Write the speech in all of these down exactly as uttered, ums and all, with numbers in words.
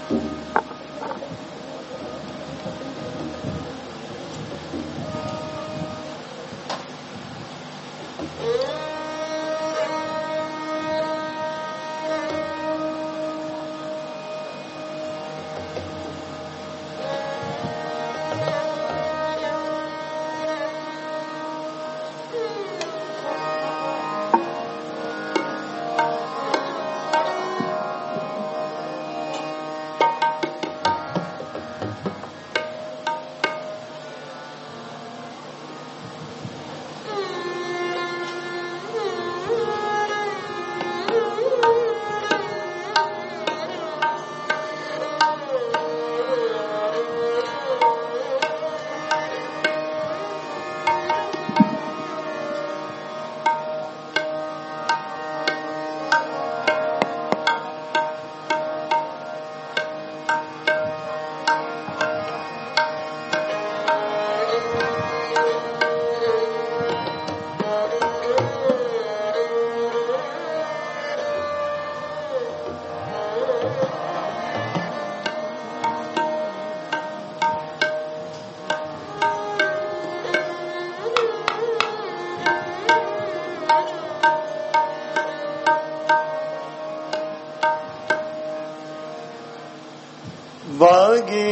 वागे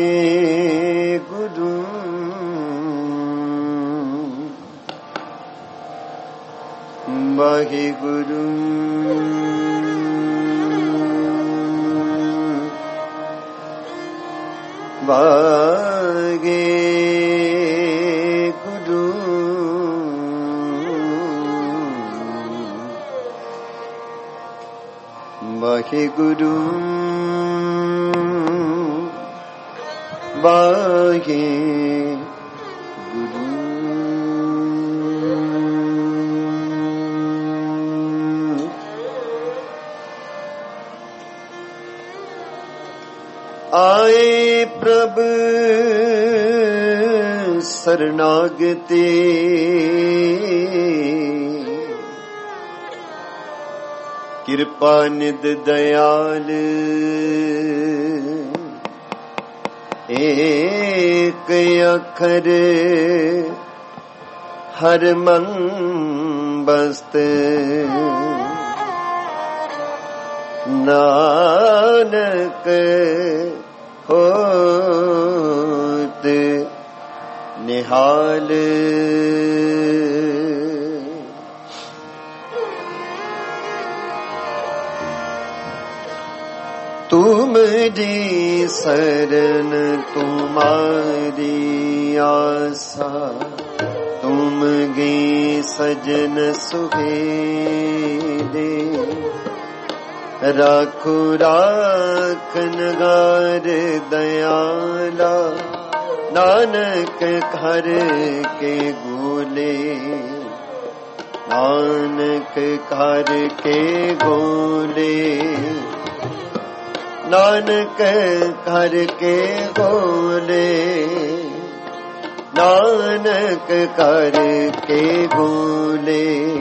गुरु वाहे गुरु वागे गुरु वाहे गुरु वाहे गुरु। आए प्रभु शरणागते कृपा निध दयाल एक अखर हर मन बस्त नानक होत निहाल। तुमरी शरण तुम्हारी आशा तुम गे सजन सुहेले राखो राखन गार दयाला नानक घर के गोले नानक घर के गोले नानक घर के गोले नानक घर के गोले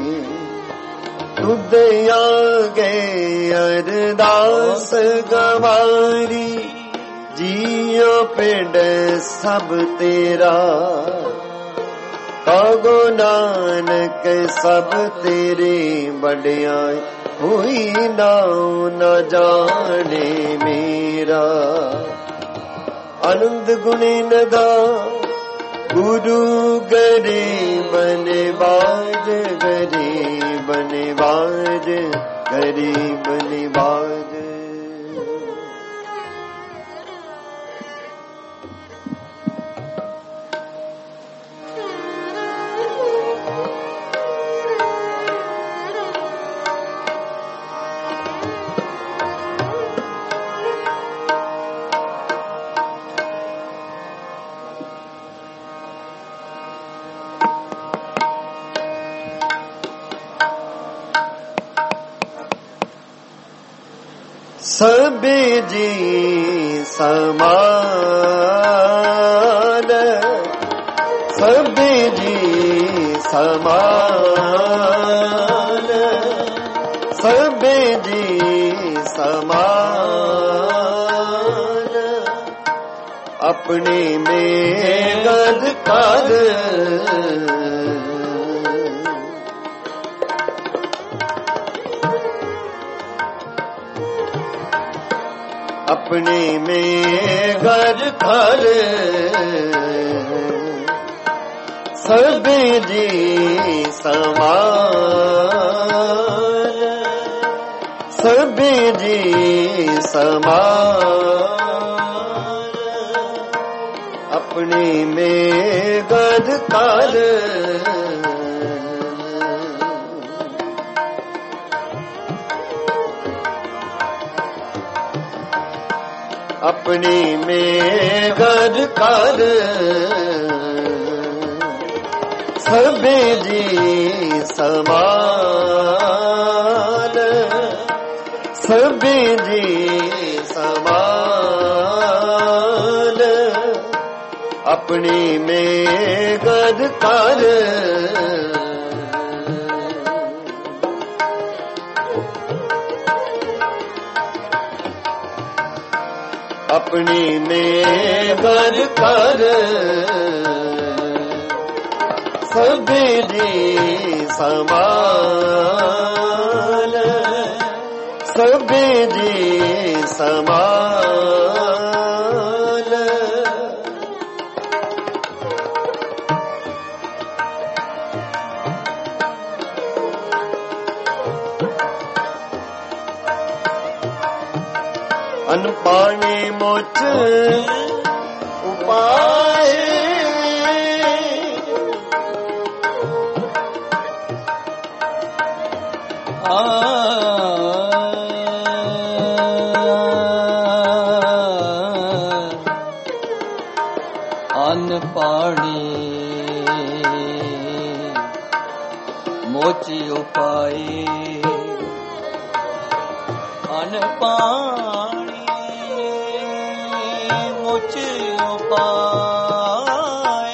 तुद आगे अरदास गवारी जियो पिंड सब तेरा कागो नानक सब तेरे बड़ियाई हुई नाउ न जाने मेरा आनंद गुणे नदा गुरु गरे बने बाज गरे बने बाज गरे बने बाज। सबे जी समान सबे जी समान सबे जी समान अपने में गद कर अपने में गद कर सब जी समान सब जी समान अपने में गद कर अपने में गद कर सब जी समान सब जी समान अपने में गद कर अपने में गद कर सब जी समान सब जी समान अन्न पानी मोच उपाय अन्न पानी मोची उपाय अन्न पानी मोची उपाय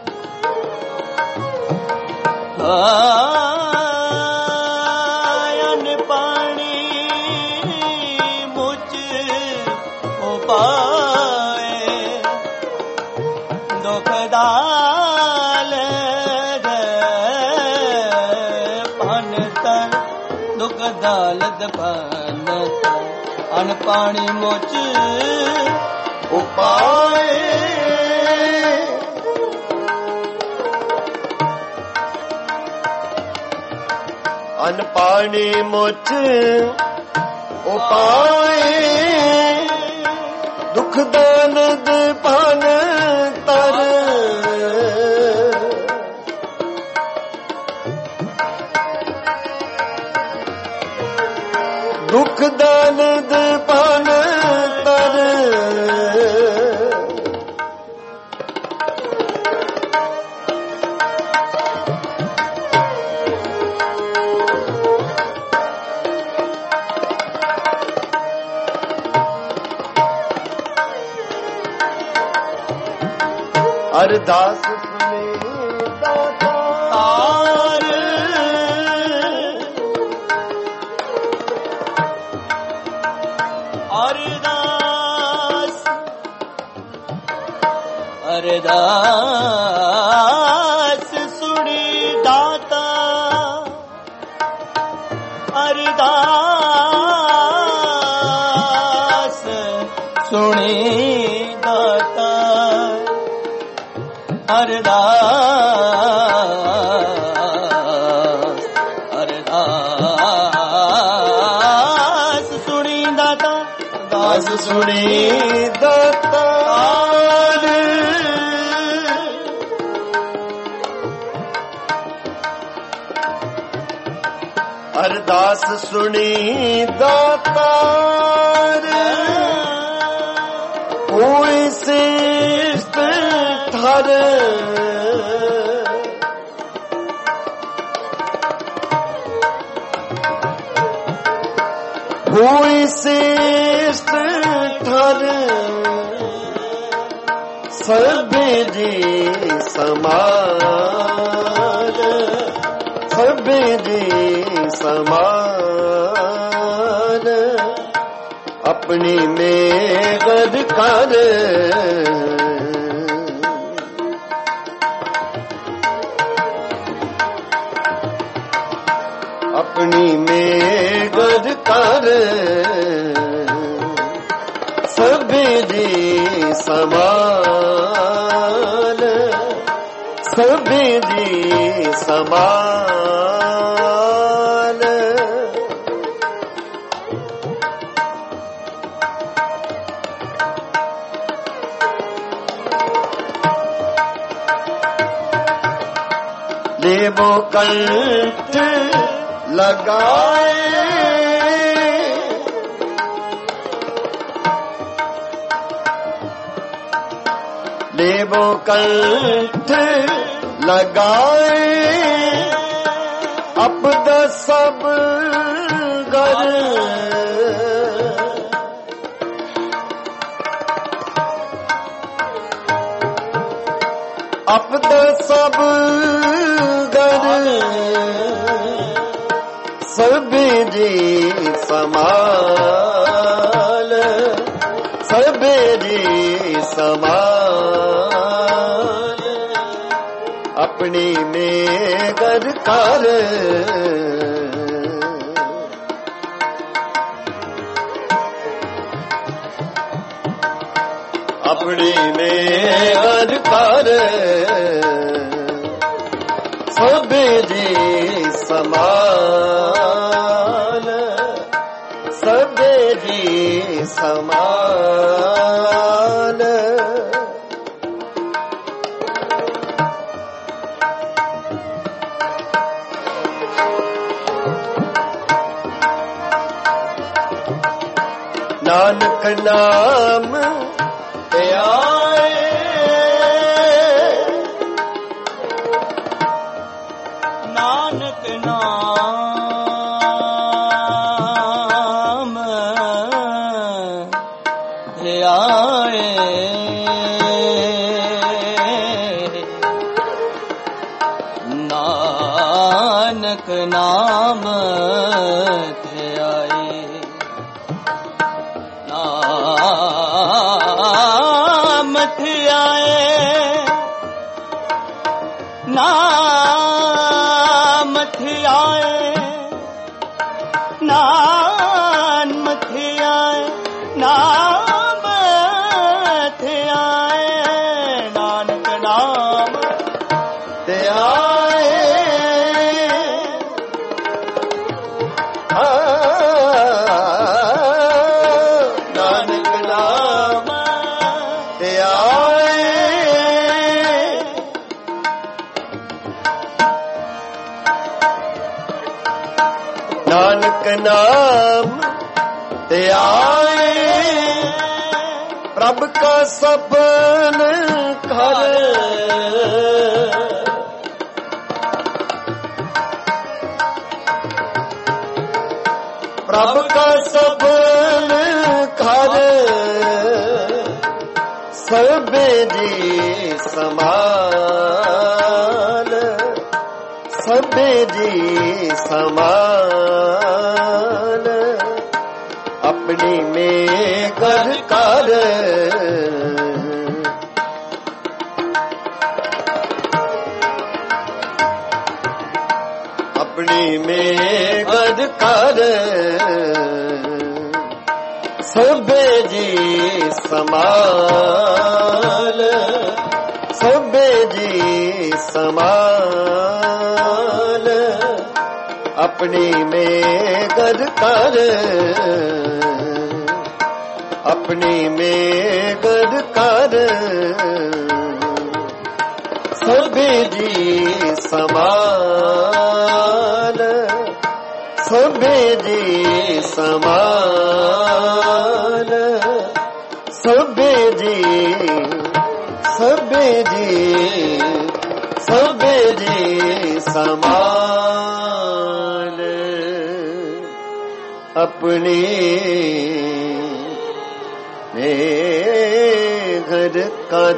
अन्न पानी मोची उपाय दुख दाल पान तर दुख दालत पान अन पानी मोच उपाय अन्न पानी मोच उपाय दुख दानद पान तर दुख दानद पान तर अरदास सुने दातार अरदास अरदास सुनी दाता अरदास सुनी दाता अरदास अरदास सुनी दाता दास सुनी दाता अरदास सुनी दातार कोई शिष्ट थर कोई शिष्ट थर सब जी समान सब जी समान अपनी में गद कर अपनी में गद कर सबे दी समान सबे दी समान लेबो कंठ लगाए लेबो कंठ लगाए अपद सब गर अपद सब गर सबे दी समाल सबे दी समाल अपनी में गद कर अपनी में गद कर सबे दी समान सबे दी समान नानक नाम ते आए नानक नाम ते आए नानक नाम ते आए नाम ते आए नाम ते आए नाम ते आए नाम ते आए नानक नाम ते आए आ, नानक नाम ते आए नानक नाम ते आए प्रभ का सपन कर प्रभ का सपन कर सबे दी समान सबे दी समान अपनी में गद कर अपनी में गद कर सबे दी समान सबे दी समान अपनी में गद कर अपनी में गद कर सबे दी समान सबे दी समान सबे दी सबे दी सबे दी समान अपनी में गद कर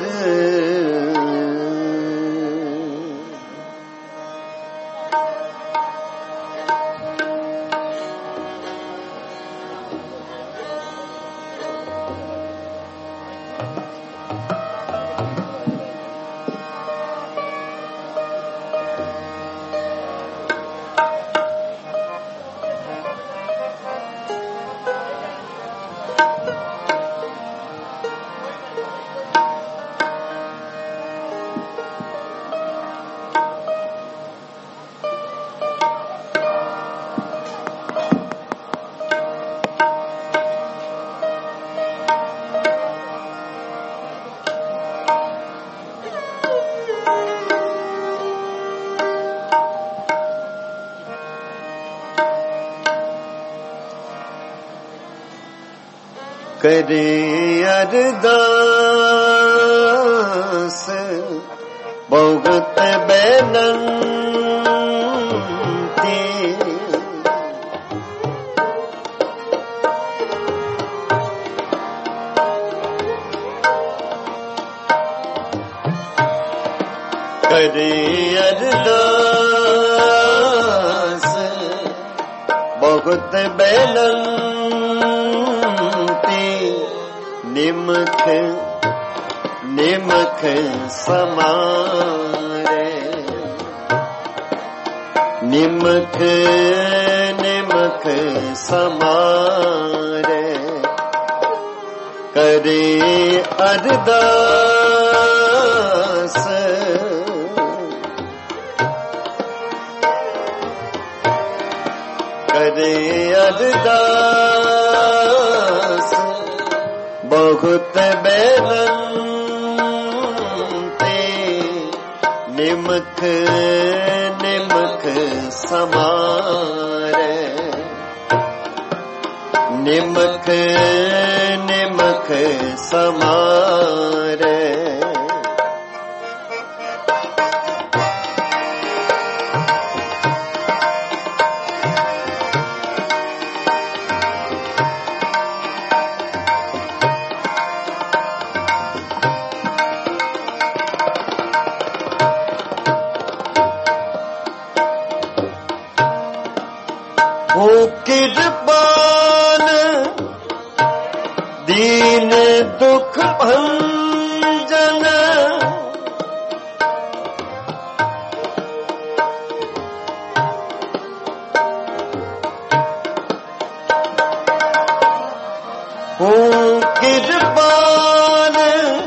करे अरदास बहुत बेनंती करे अरदास बहुत बेनंती निमख निमख समारे निमख निमख समारे करे अरदास करे अरदास बहुत बेनंती निमख निमख समारे निमख निमख समारे हो कृपान दीन दुख भंजन हो कृपान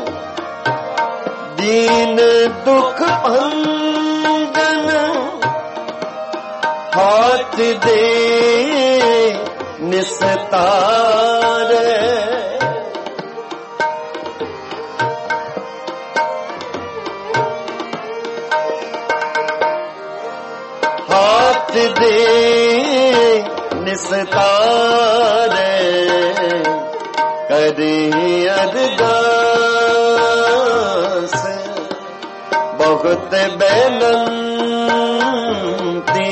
दीन दुख भंजन हाथ दे निस्तार हाथ दे निस्तार करे अरदास बहुत बेनंती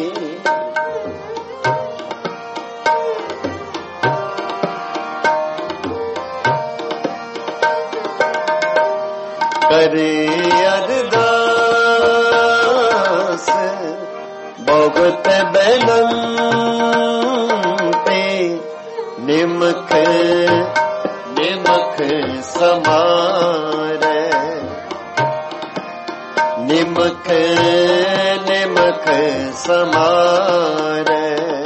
करे अरदास बहुत बेनंती निमख निमख समारे निमख निमख समारे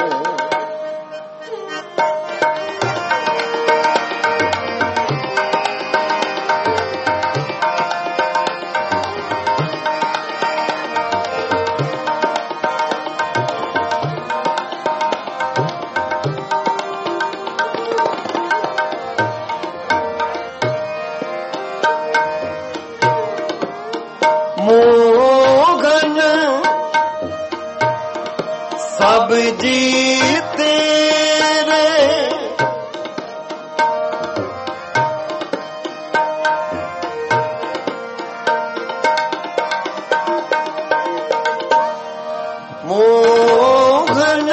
मोहन सब जी तेरे मोहन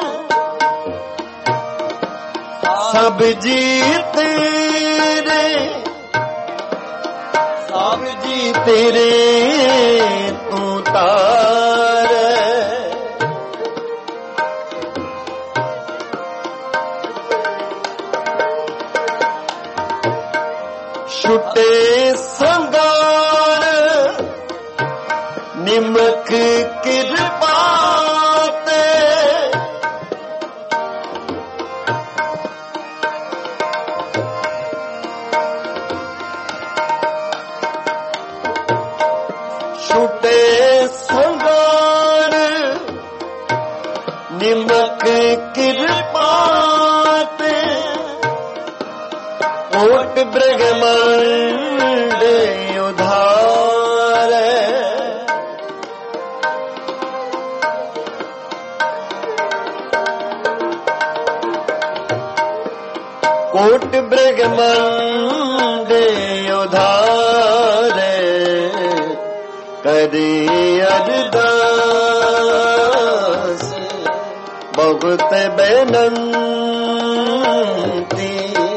सब जी तेरे सब जी तेरे तू तार छुटे संगार निमक कृपा ते छुटे संगार निमक कृपा ते कोट ब्रह्मांड उधार कोट ब्रह्मांड उधारे करी अरदास बहुत बेनंती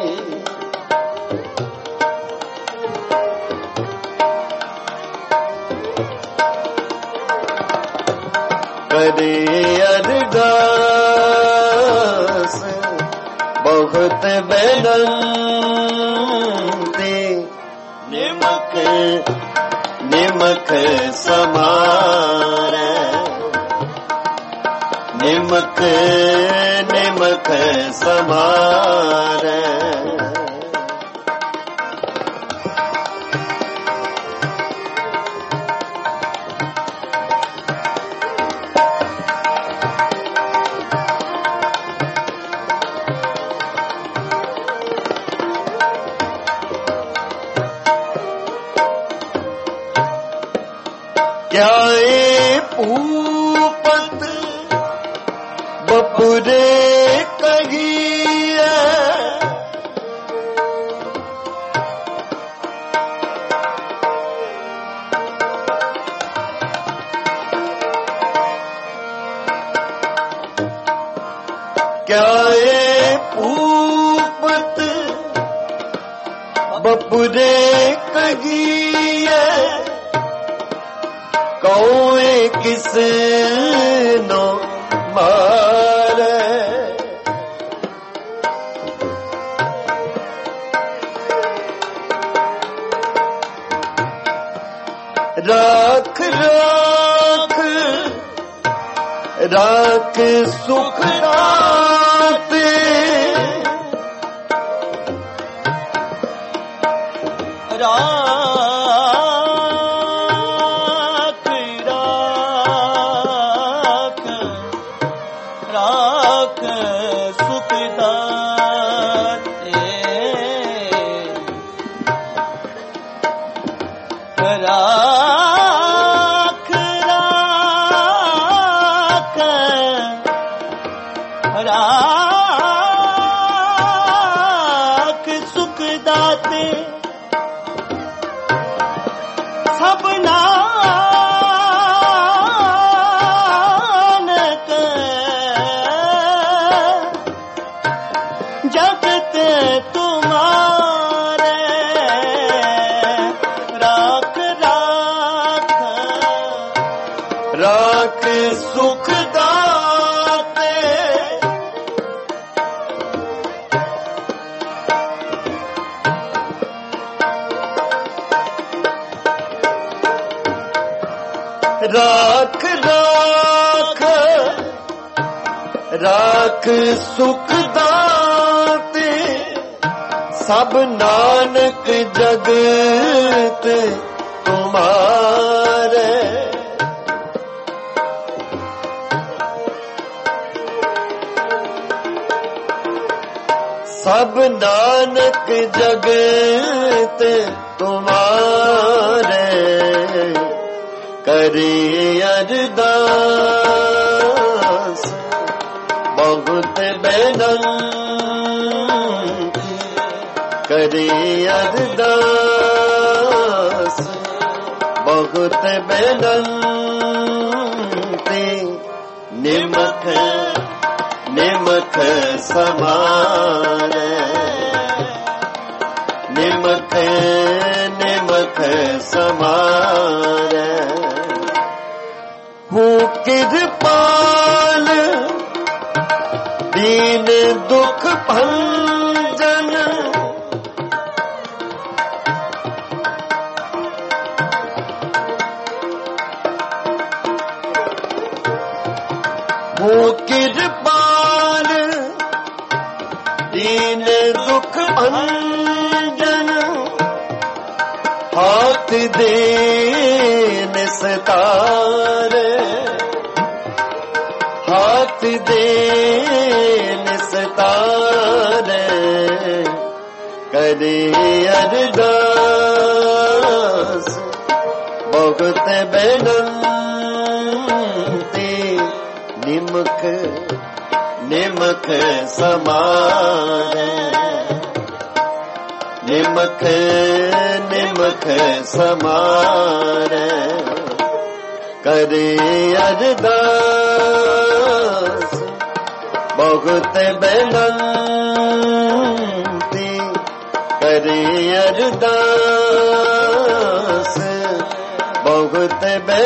करी अरदास बहुत बेनंती निमक निमक समार निमक निमक समार क्या ए पूपत बपुरे कहिए क्या ए पूपत बपुरे कहिए कौए किस नो मारे राख राख राख सुख दाते राख राख राख सुख दाते राख राख राख सुख दाते सब नानक जगत तुम्हारे राख राख राख सुख दाते राख राख राख सुख दाते सब नानक जगत तुम्हारे सब नानक जगत तुम्हारे करी अरदास बहुत बेनंती करी अरदास बहुत बेनंती निमक निमक समान निमक निमक समान हूँ कृपाल दीन दुख भंजन हूँ कृपाल दीन दुख भंजन हाथ दे निस्तार हाथ दे निस्तार करे अरदास बहुत बेनंती निमक निमक समान ਨਿਮਖ ਨਿਮਖ ਸਮਾਰੈ ਕਰੇ ਅਰਦਾਸ ਬਹੁਤ ਬੇਨੰਤੀ ਕਰੇ ਅਰਦਾਸ ਬਹੁਤ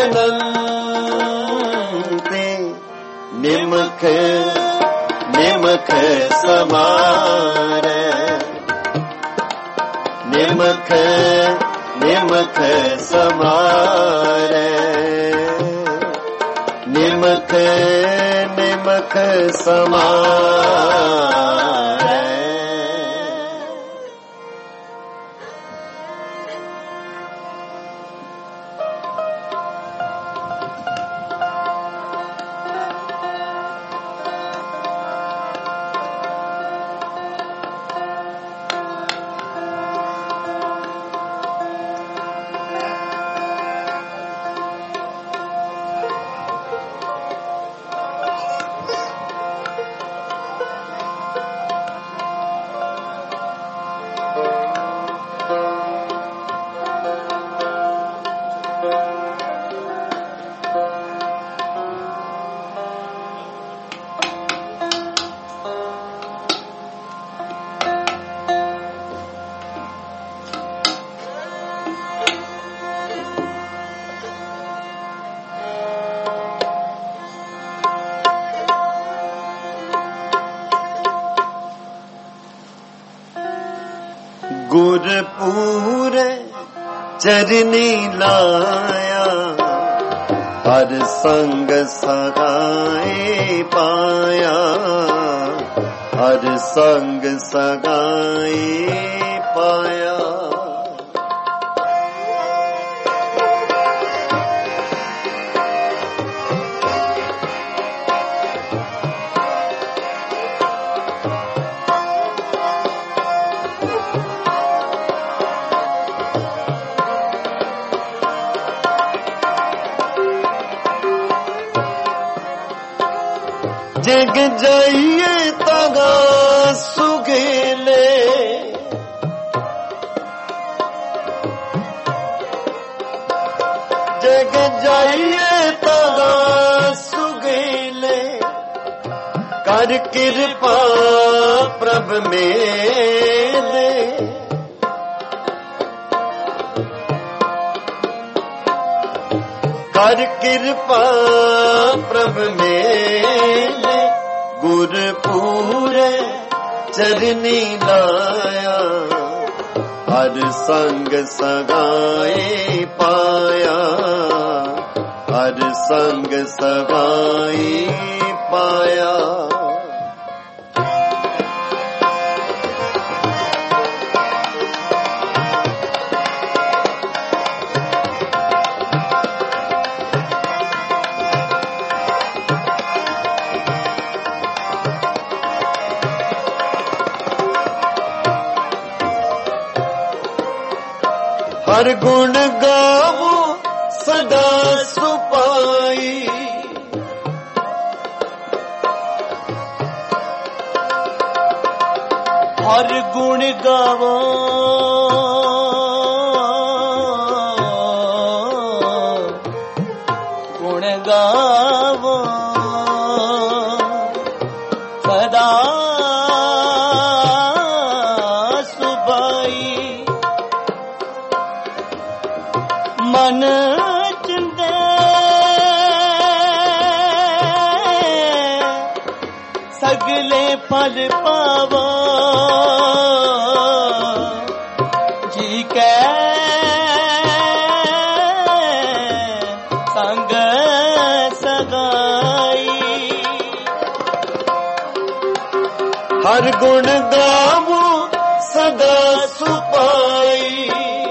ਬੇਨੰਤੀ ਨਿਮਖ ਨਿਮਖ ਸਮਾਰੈ ਨਿਮਖ ਨਿਮਖ ਸਮਾਰੈ ਨਿਮਖ ਨਿਮਖ ਸਮਾਰੈ। ਗੁਰਪੂਰੇ ਚਰਨੀ ਲਾਇਆ ਹਰ ਸੰਗ ਸਗਾਏ ਪਾਇਆ ਹਰ ਸੰਗ ਸਗਾਏ ਪਾਇਆ। ਜਗ ਜਾਈਏ ਤਗਾ ਸੁਗੇਲੇ ਜਗ ਜਾਈਏ ਤਗਾ ਸੁਗੇਲੇ ਕਰ ਕਿਰਪਾ ਪ੍ਰਭ ਮੇਰੇ ਕਰ ਕਿਰਪਾ ਪ੍ਰਭ ਮੇਰੇ ਗੁਰਪੂਰੇ ਚਰਨੀ ਲਾਇਆ ਹਰ ਸੰਗ ਸਗਾਏ ਪਾਇਆ ਹਰ ਸੰਗ ਸਗਾਏ ਪਾਇਆ। ਹਰ ਗੁਣ ਗਾਵੋ ਸਦਾ ਸੁਪਾਈ ਹਰ ਗੁਣ ਗਾਵੋ ਗੁਣ ਗਾਵੋ ਸਦਾ ਸੁਪਾਈ ਮਨ ਚਿੰਦੇ ਸਗਲੇ ਫਲ ਪਾਵੋ ਜੀ ਕੈ ਸੰਗ ਸਗਾਈ ਹਰ ਗੁਣ ਗਾਵੋ ਸਦਾ ਸੁਪਾਈ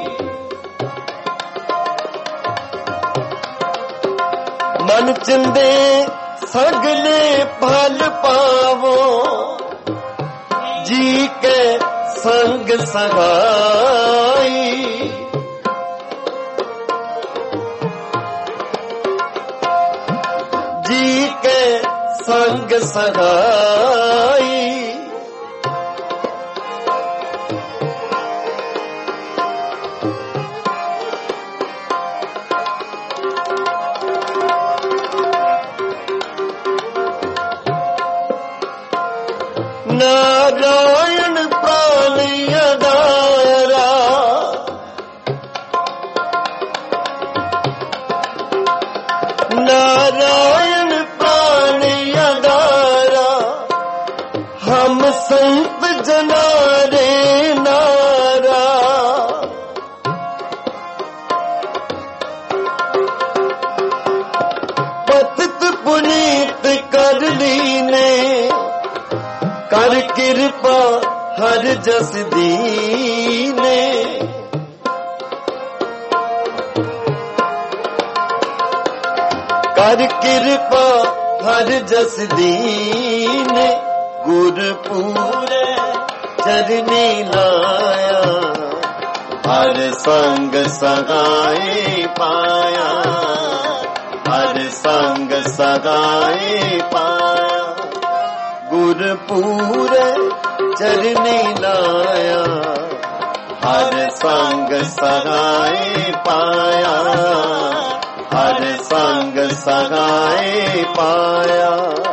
ਮਨ ਚਿੰਦੇ ਸਗਲੇ ਫਲ ਪਾਵੋ ਜੀ ਕੇ ਸੰਗ ਸਗਾਈ ਜੀ ਕੇ ਸੰਗ ਸਗਾਈ नारायण प्राण अदारा, नारायण प्राण अदारा, हम संत जनारे नारा। पतित पुनीत कर लीने, कर कृपा हर जस दीने। कर कृपा हर जस दीने, गुरपुरे चरनी लाया, हर संग सगाए पाया, हर संग सगाए पाया। गुरपुरे चरनी लाया, हर संग सगाए पाया, हर संग सगाए पाया।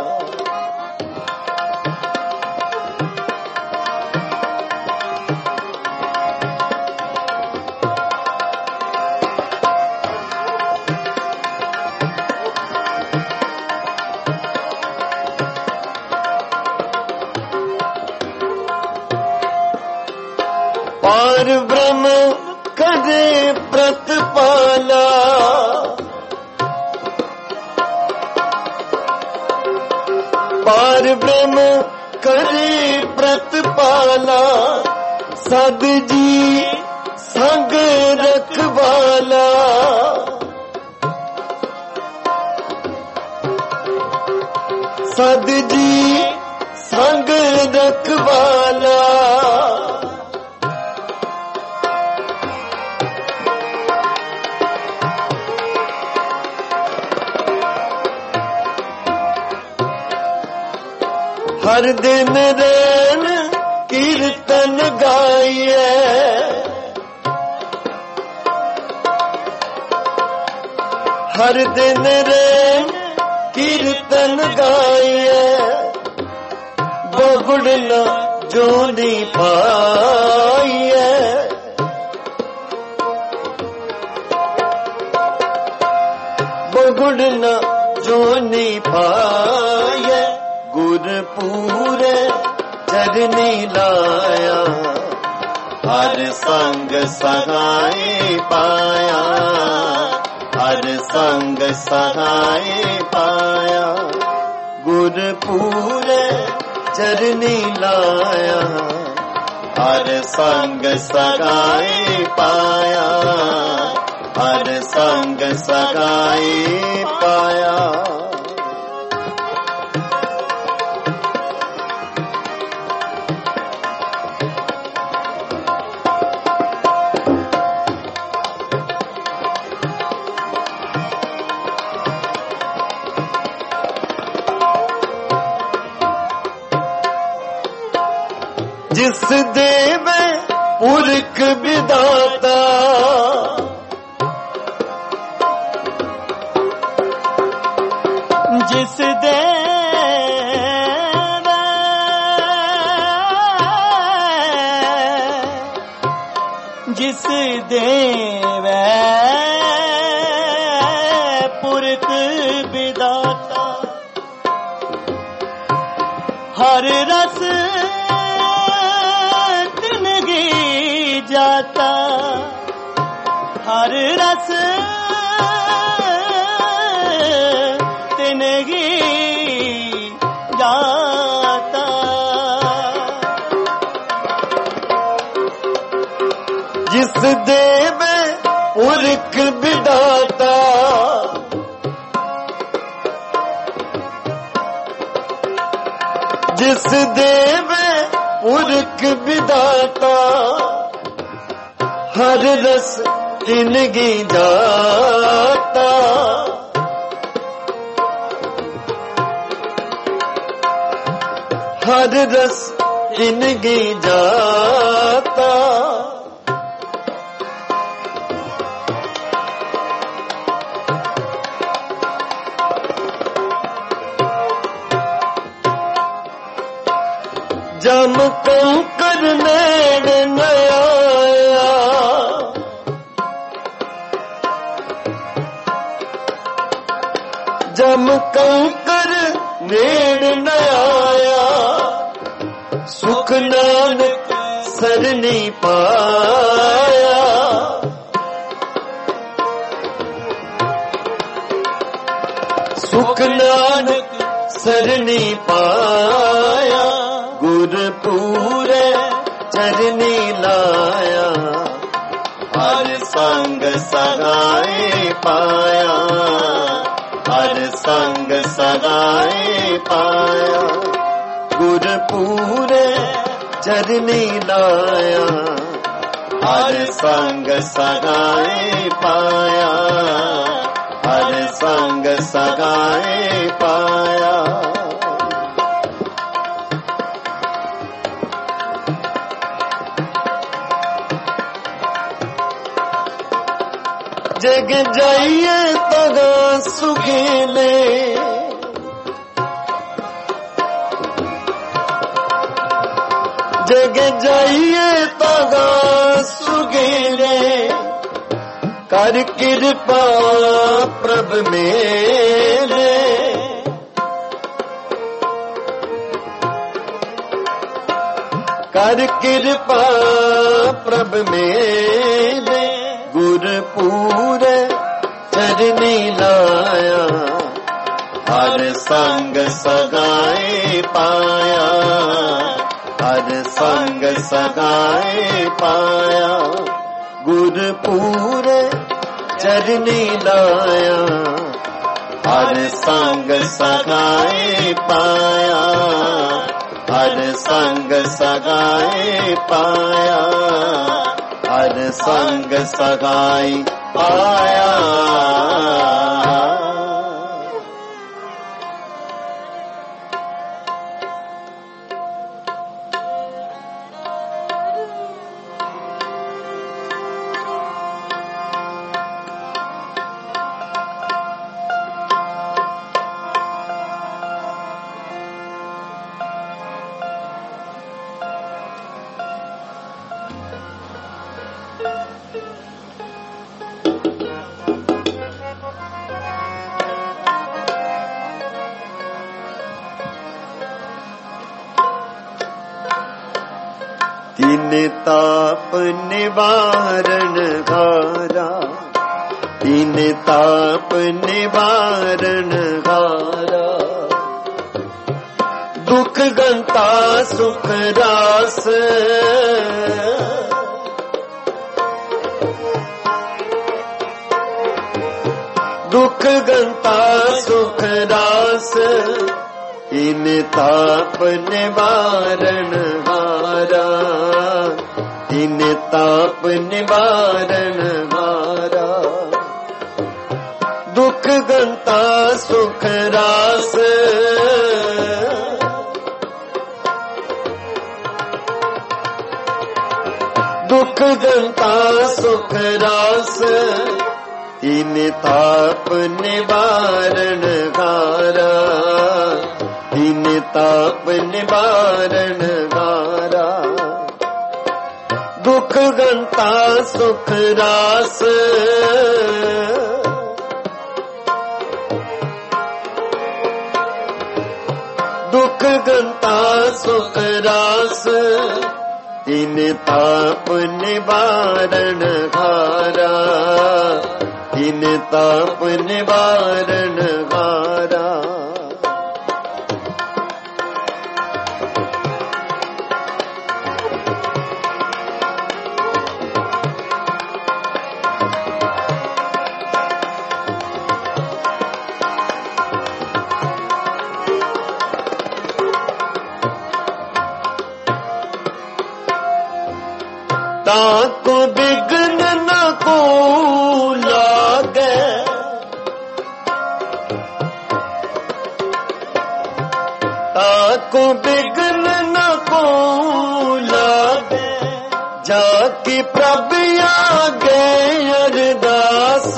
पार ब्रह्म करे प्रतिपाला, पार ब्रह्म करे प्रतिपाला, सद जी संग रखवाला। सद जी संग रखवाला, हर दिन रैन कीर्तन गाइए, हर दिन रैन कीर्तन गाइए, बहुड़ना जोनी पाइए। बहुड़ना जोनी पाइए, गुरपुरे चरनी लाया, हर संग सगाए पाया, हर संग सगाए पाया। गुरपुरे चरनी लाया, हर संग सगाए पाया, हर संग सगाए पाया। जिस देव पुरख विदाता, जिस देव जिस देव पुरख विदाता, हर रस जाता, हर रस तिनगी जाता। जिस देव पुरख विदाता, जिस देव पुरख विदाता, हर रस तिनगी जाता। हर रस तिनगी जाता। जम कंकर नेड़ न आया, जम कंकर नेड़ न आया, सुख नानक सरनी पाया। सुख नानक सरनी पाया, गुर पूरे चरनी लाया, हर संग सगाए पाया, हर संग सगाए पाया, गुर पूरे चरनी लाया, हर संग सगाए पाया, हर संग सगाए पाया। जग जाइए तगा सुखेले, जग जाइए तगा सुखेले, कर कृपा प्रभ मेरे, कर कृपा प्रभ मेरे, गुर पूरे चरनी लाया, हर संग सगाए पाया, हर संग सगाए पाया, गुर पूरे चरनी लाया, हर संग सगाए पाया, हर संग सगाए पाया, हर संग सगाई पाया। तीन ताप निवारण हारा, तीन ताप निवारण हारा, दुख गंता सुख रास, दुख गंता सुख रास, तीन ताप निवारण हारा, तीन ताप निवारण हारा, दुख गंता सुख रास, दुख गंता सुख रास, तीन ताप निवारण हारा, तीन ताप निवारण हारा, दुख गंता सुख रास, दुख गंता सुख रास, तीन ताप निवारण हारा, तीन ताप निवारण हारा। ताको बिघ्न न को लागे, ताको बिघ्न न को लागे, जाकी प्रभ आगे अरदास,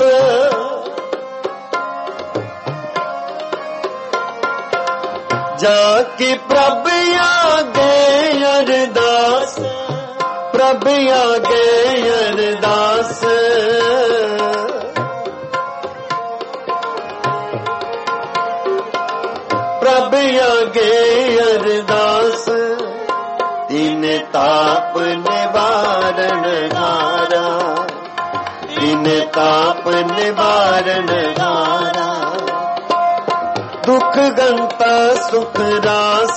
जाकी प्रभ आगे अरदास, प्रभ आगे अरदास। प्रभ आगे अरदास, दिन ताप निवारण हारा, दिन ताप निवारण हारा। दुख गंता सुख रास,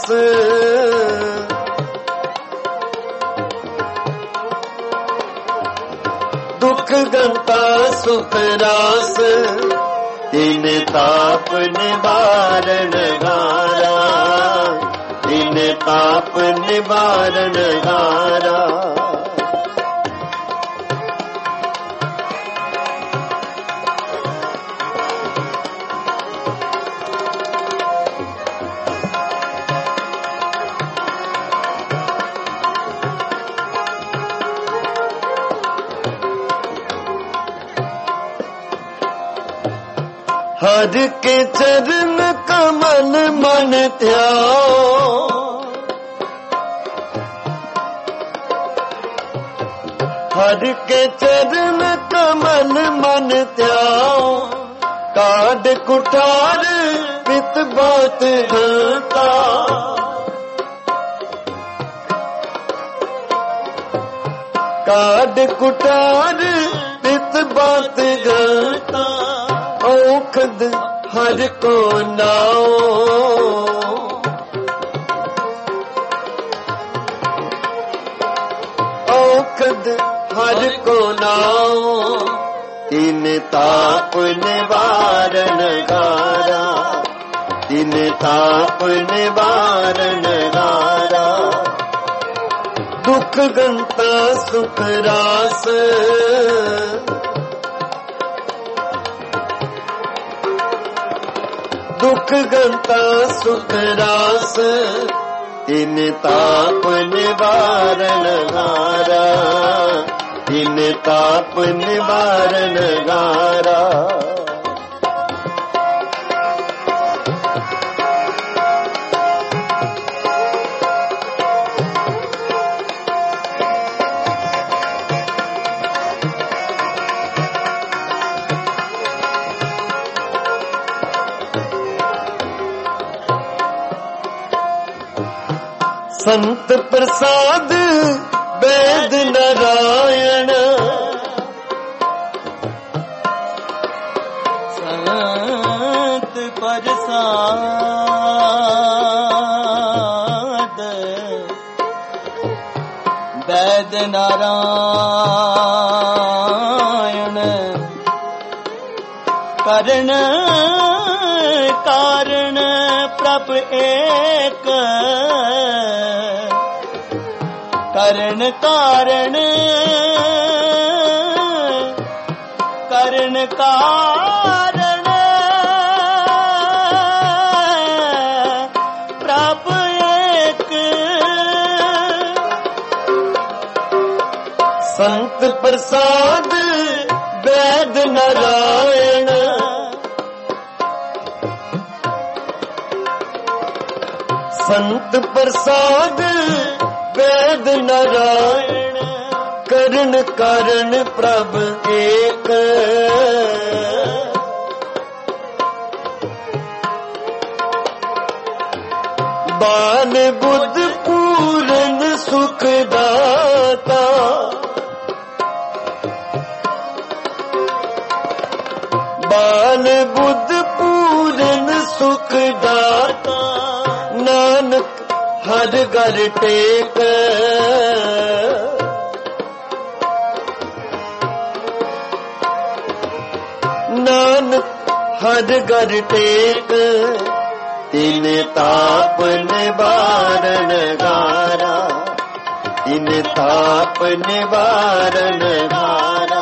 दुख गंता सुख रास। दिन ताप निवारण हारा, दिन ताप निवारण हारा। हर के चरण कमल मन ध्याओ, हर के चरण कमल मन ध्याओ। काड कुठार पित बात घलता, काड कुठार पित बात घलता। औखद हर को नाओ, औखद हर को नाओ। दिन ताप निवारण हारा, दिन ताप निवारण हारा। दुख गंता सुख रास, दुख गंता सुख रास। दिन ताप निवारण हारा, दिन ताप निवारण हारा। संत प्रसाद वेद नारायण, संत प्रसाद वेद नारायण। करण कारण प्रभ एक, करण कारण करण कारण प्रभ एक। संत प्रसाद वेद नारायण, संत प्रसाद वेद नारायण। करण कारण प्रभ एक, बाल बुद्ध पूर्ण सुख दाता, बाल बुद्ध पूर्ण सुख दाता। नानक हर घर टेक, नानक हर घर टेक। दिन ताप निवारण हारा, दिन ताप निवारण हारा।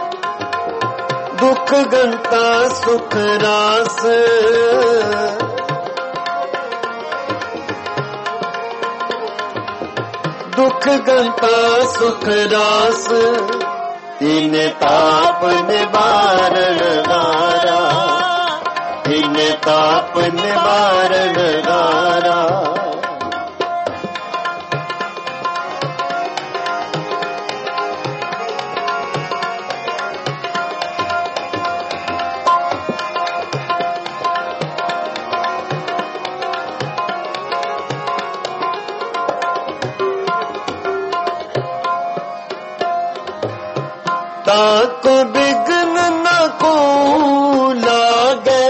दुख गंता सुख रास, दुख गंता सुख रास। दिन ताप निवारण हारा, दिन तिने ताप निवारण हारा। ताको बिघ्न न को लागे,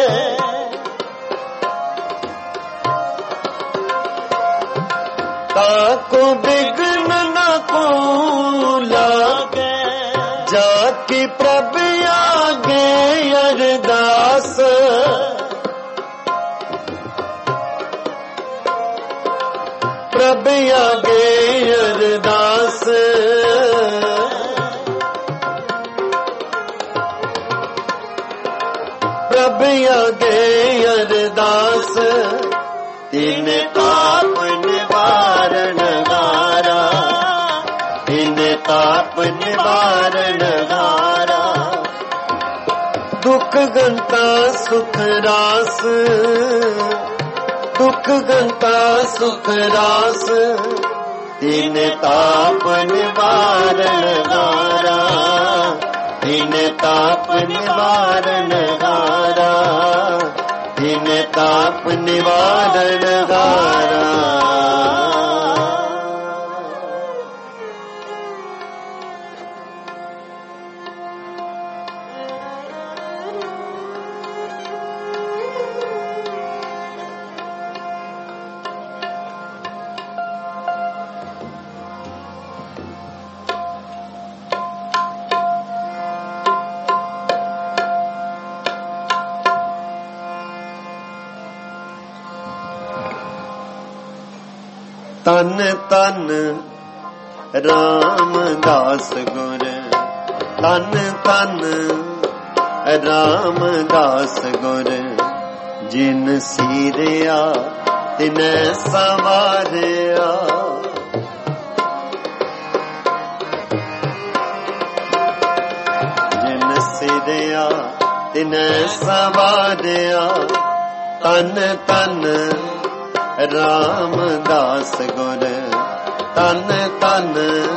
ताको बिघ्न न को लागे, जाकी प्रभु आगे अरदास, प्रभु आगे अरदास। प्रभु आगे अरदास, तिने ताप निवारण हारा, तिने ताप निवारण हारा। दुख गंता सुख रास, दुख गंता सुख रास, तिने ताप निवारण हारा, तिने ताप निवारण हारा, तिने ताप निवारण हारा। तन तन रामदास गुर, तन तन रामदास गुर, जिन सीरिया तिने सवारिया। जिन सीरिया तिने सवारिया, तन तन रामदास गुर, तन तन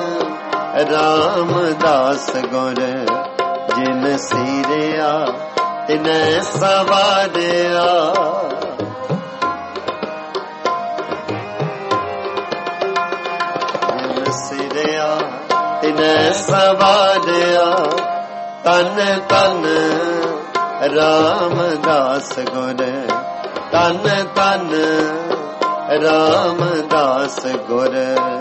रामदास गुर, जिन सीरिया तिने सवारिया। जिन सीरिया तिने सवारिया, तन तन रामदास गुर, तन तन रामदास गुर।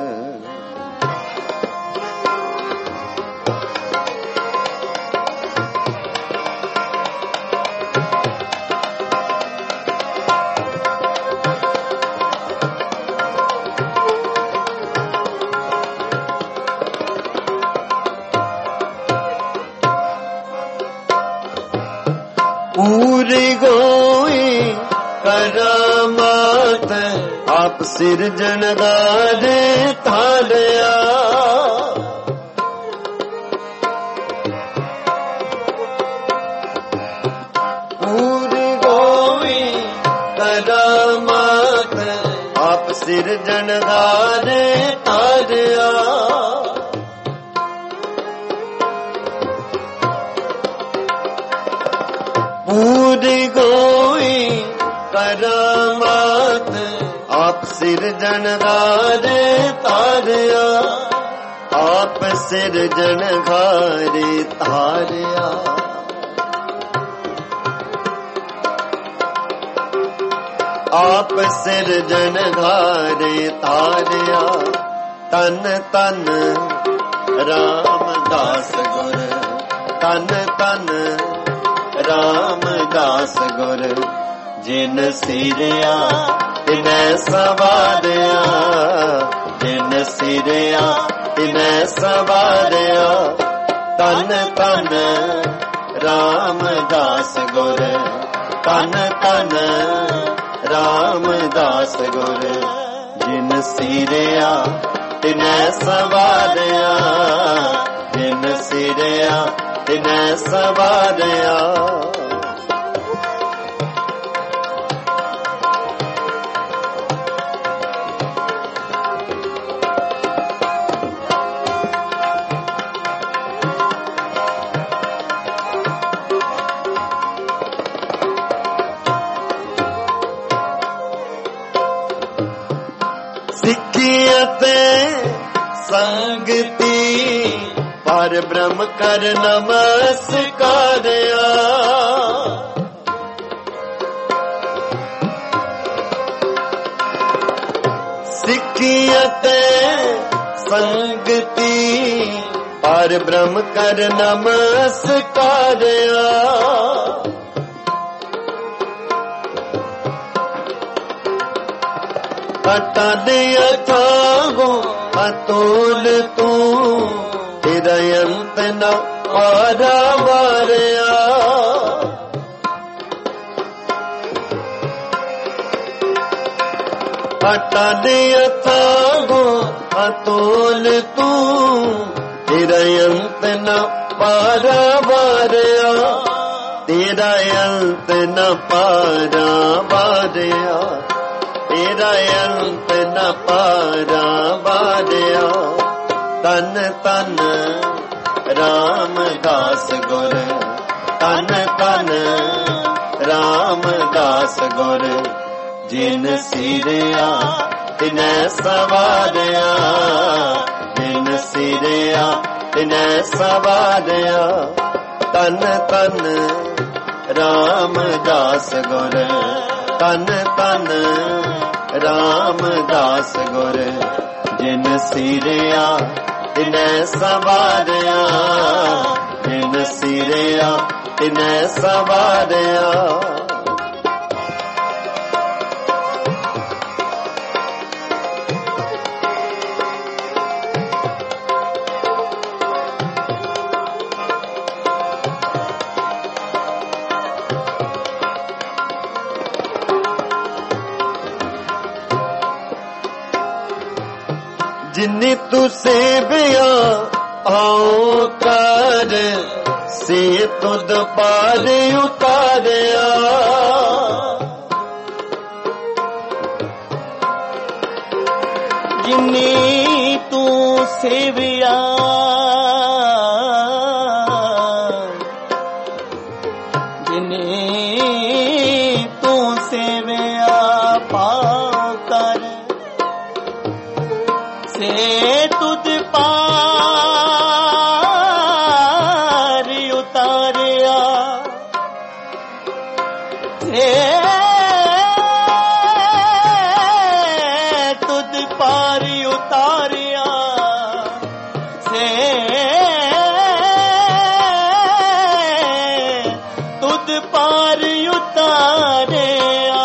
पूरी गोई करामात, आप सिरजनहारे थालिया। पूरी गोई करामात, आप सिरजनहारे थालिया। पूरी गोई करामात, आप सिरजनहारे तारिया। आप सिरजनहारे तारिया। आप सिरजनहारे तारिया। तन तन रामदास गुर, तन तन रामदास गुर, जिन सिरिया तिने सवारिया। जिन सिरिया तिने सवारिया। तन तन रामदास गुर, तन तन रामदास गुर, जिन सिरिया तिने सवारिया। जिन सिरिया तिने सवारिया। ਤੇ ਸੰਗਤੀ ਪਰ ਬ੍ਰਹਮ ਕਰ ਨਮਸਕਾਰਿਆ। ਸਿੱਖੀ ਅਤੇ ਸੰਗਤੀ ਪਰ ਬ੍ਰਹਮ ਕਰ ਨਮਸਕਾਰਿਆ। ਅਟਲ ਅਥਾਹੋ ਅਤੁਲ ਤੂੰ, ਤੇਰਾ ਅੰਤ ਨ ਪਾਰਾਵਾਰਿਆ। ਅਟਲ ਅਥਾਹੋ ਅਤੁਲ ਤੂੰ, ਤੇਰਾ ਅੰਤ ਨ ਪਾਰਾਵਾਰਿਆ। ਤੇਰਾ ਅੰਤ ਨ ਪਾਰਾਵਾਰਿਆ। ਤੇਰਾ ਅੰਤ ਨ ਪਾਰਾਵਾਰਿਆ। ਤਨ ਤਨ ਰਾਮਦਾਸ ਗੁਰ, ਤਨ ਤਨ ਰਾਮਦਾਸ ਗੁਰ, ਜਿਨ ਸਿਰਿਆ ਤਿਨੈ ਸਵਾਰਿਆ। ਜਿਨ ਸਿਰਿਆ ਤਿਨੈ ਸਵਾਰਿਆ। ਤਨ ਤਨ ਰਾਮਦਾਸ ਗੁਰ, ਤਨ ਤਨ ਰਾਮਦਾਸ ਗੁਰ, ਜਿਨ ਸਿਰਿਆ ਤਿਨੈ ਸਵਾਰਿਆ। ਜਿਨ ਸਿਰਿਆ ਤਿਨੈ ਸਵਾਰਿਆ। ਜਿਨੀ ਤੂੰ ਸੇਵਿਆ ਆਉ ਕਰ, ਸੇ ਤੁਧ ਪਾਰ ਉਤਾਰਿਆ। ਜਿਨੀ ਤੂੰ ਸੇਵਿਆ ਜਿਨੀ ਤੂੰ ਸੇਵਿਆ ਪਾਉ ਕਰ, ਸੇ ਤੁਧ ਪਾਰ ਉਤਾਰਿਆ। ਸੇ ਤੁਧ ਪਾਰ ਉਤਾਰਿਆ। ਸੇ ਤੁਧ ਪਾਰ ਉਤਾਰਿਆ।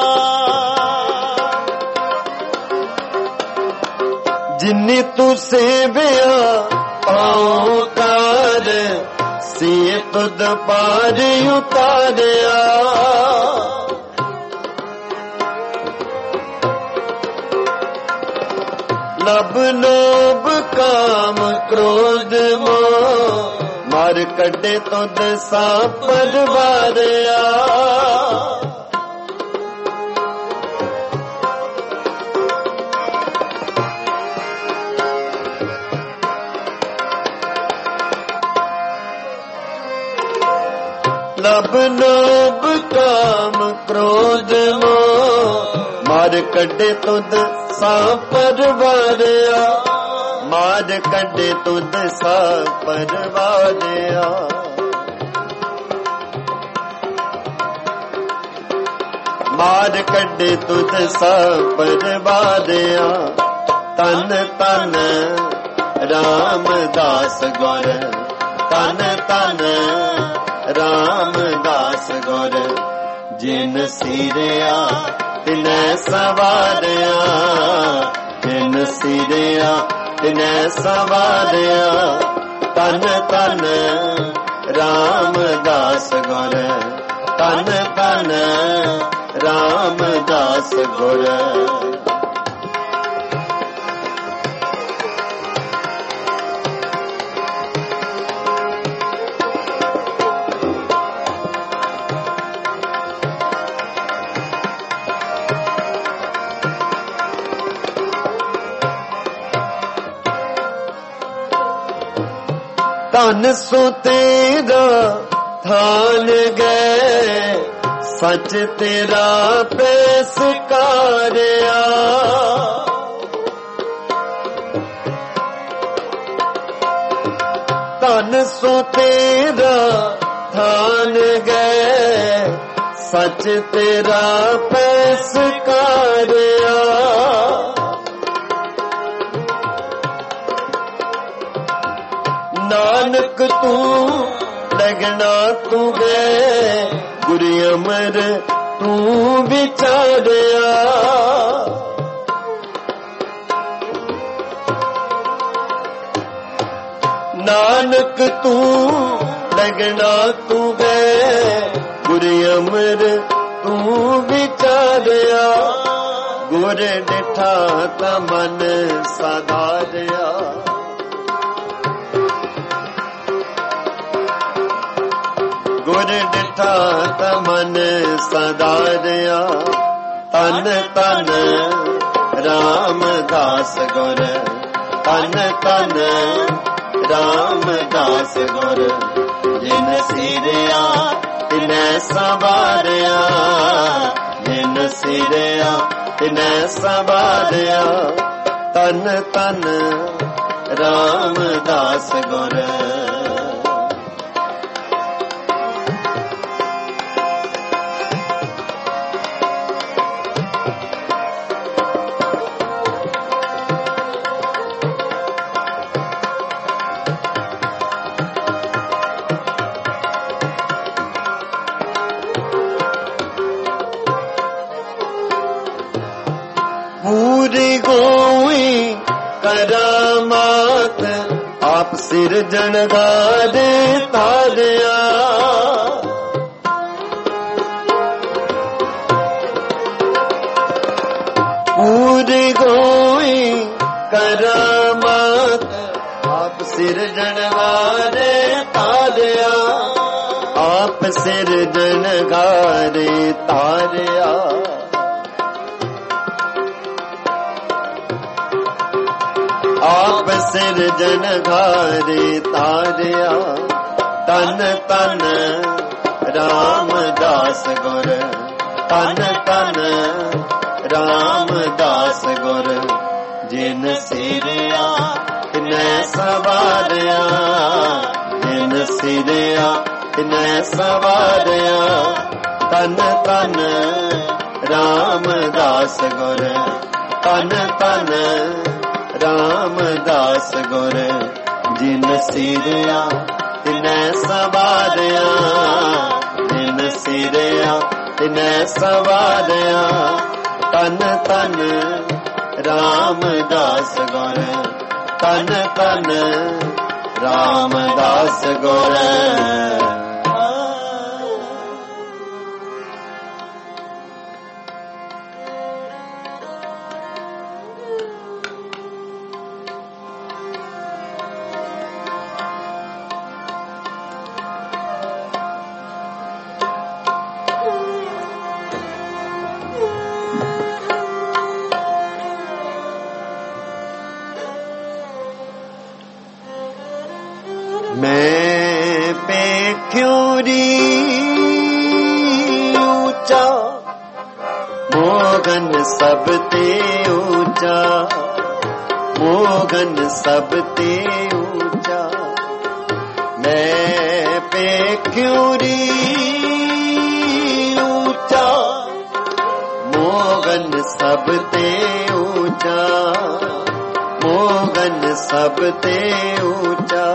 ਜਿਨੀ ਤੂੰ ਸੇਵਿਆ ਆਉ ਕਰ, ਸੇ ਤੁਧ ਪਾਰ ਉਤਾਰਿਆ। ਲਬ ਲੋਭ ਕਾਮ ਕ੍ਰੋਧ ਮੋਹ, ਮਾਰ ਕੱਢੇ ਤੁਧ ਸਾਪਰ ਵਾਰਿਆ। ਲਬ ਲੋਭ ਕਾਮ ਕ੍ਰੋਧ ਮੋਹ, ਮਾਰ ਕੱਢੇ ਤੁਧ ਸਾਪਰ ਵਾਰਿਆ। ਮਾਰ ਕੱਢੇ ਤੁਧ ਸਾਪਰ ਵਾਰਿਆ। ਮਾਰ ਕੱਢੇ ਤੁਧ ਸਾਪਰ ਵਾਰਿਆ। ਤਨ ਤਨ ਰਾਮਦਾਸ ਗੁਰ, ਤਨ ਤਨ ਰਾਮਦਾਸ ਗੁਰ, ਜਿਨ ਸਿਰਿਆ ਤਿਨੈ ਸਵਾਰਿਆ। ਜਿਨ ਸਿਰਿਆ ਤਿਨੈ ਸਵਾਰਿਆ। ਤਨ ਤਨ ਰਾਮਦਾਸ ਗੁਰ, ਤਨ ਤਨ ਰਾਮਦਾਸ ਗੁਰ। ਧਨ ਸੋ ਤੇਰਾ ਥਾਨ ਗਏ, ਸੱਚ ਤੇਰਾ ਪੇਸਕਾਰਿਆ। धन सो तेरा थान गए सच तेरा पैसकारिया नानक तू लगना तू गए गुरु अमर तू विचारिया नानक तू लगना तू गए गुरु अमर तू विचारिया गुर डिठा त मन साधारिया गुर डिठा त मन साधारिया तन तन रामदास गुर तन तन रामदास गुर जिन सिरिया तिनै सवारिया जिन सिरिया तिनै सवारिया तन तन रामदास गुर पूरी गोई करामात आप सिरजनहार तारिया पूरी गोई करामात आप सिरजनहार तारिया आप सिरजनहार तारिया आप सिरजनहारे तारिया तन तन रामदास गुर तन तन रामदास गुर जिन सिरिया तिनै सवारिया जिन सिरिया तिनै सवारिया तन तन रामदास गुर तन तन रामदास गुर जिन सिरिया तिनै सवारिया जिन सिरिया तिनै सवारिया तन तन रामदास गुर तन तन रामदास गुर मैं पेख्योरी ऊंचा मोगन सब ते ऊंचा मोगन सब ते ऊंचा मैं पेख्योरी ऊंचा मोगन सब ते ऊंचा मोगन सब ते ऊंचा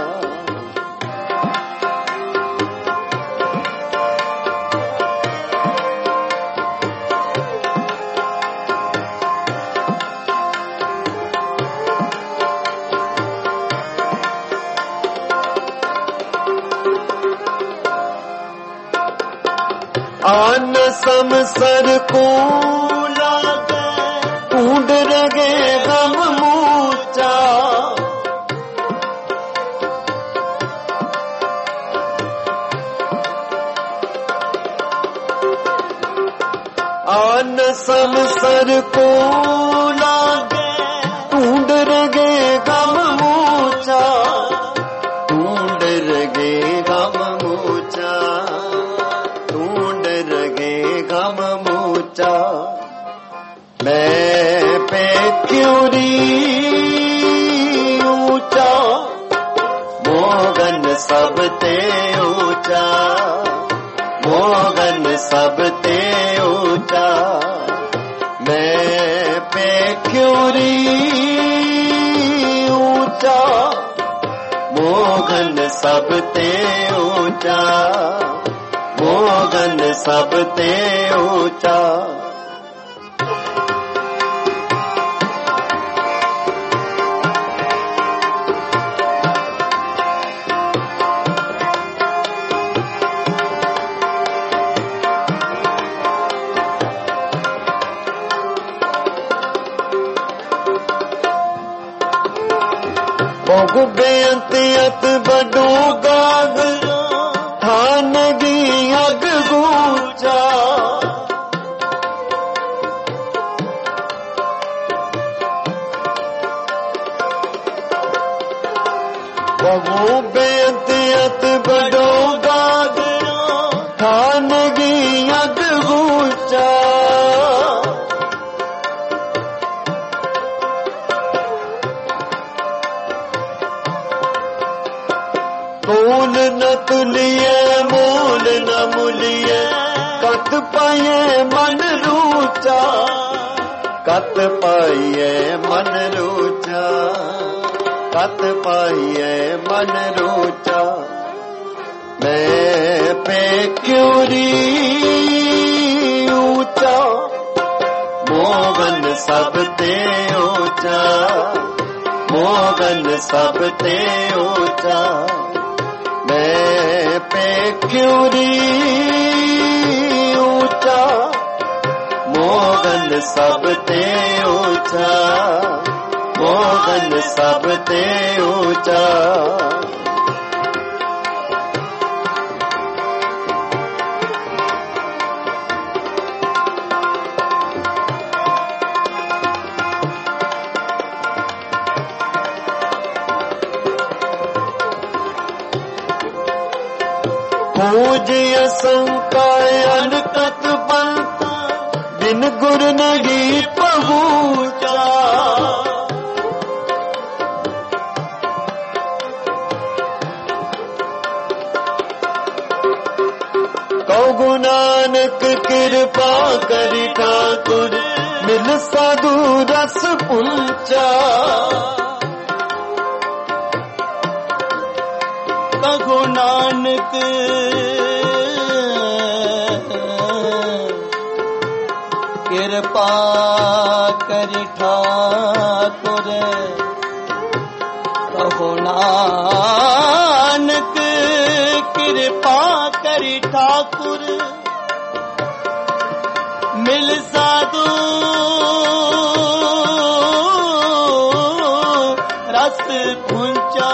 आन समसर को लागे ढूंढ रगे गम मूचा आन समसर को लागे ढूंढ रगे गम मूचा ढूंढ रगे गम मूचा गम मूचा मैं पेख्योरी ऊंचा मोगन मोगन सब ते ऊंचा, मोगन सब ते ऊंचा, मैं पे क्यों री ऊंचा, मोगन सब ते ऊंचा, मोगन सब ते ऊंचा। बहु बेअंत अत बडो गाग, थान गी अग गूंचा, बहु बेअंत अत बडो गाग, थान गी अग गूंचा, तोल न तुलिए मोल न मुलिए, कत पाइए मन रूचा, कत पाइए मन रूचा, कत पाइए मन रूचा, मैं पे क्यों री ऊंचा, मोगन सब ते ऊंचा, मोगन सब ते ऊंचा, मैं पे क्यों री ऊंचा, मोगन सब ते ऊंचा, मोगन सब ते ऊंचा। पूज्य संकाय अनकत बनता, बिन गुर नहीं पहुँचा, कहु नानक कृपा करि ठाकुर, मिल साधु रस पुंचा, कहु नानक कृपा करि ठाकुर, कहु नानक कृपा करि ठाकुर, मिल साधु रस पुंचा,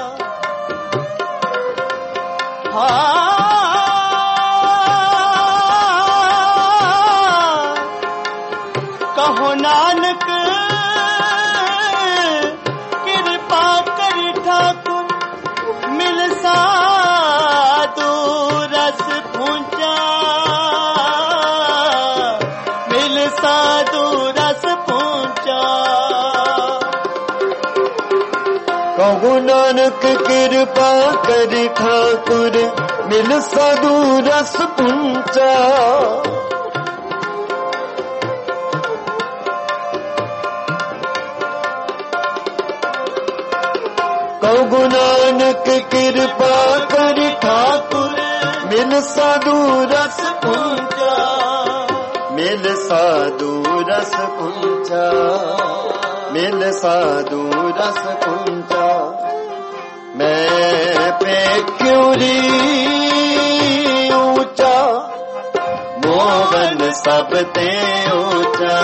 कहो नानक कृपा करि ठाकुर, मिल साधु रस पुंचा, मिल साधु रस पुंचा, कहु नानक कृपा करि ठाकुर, मिल साधु रस पुंचा, कहु नानक कृपा करि ठाकुर, मिल साधु रस पुंचा, मिल साधु रस पुंचा, मिल साधु रस पुंचा, मैं पे क्यों री ऊंचा, मोगन सब ते ऊंचा,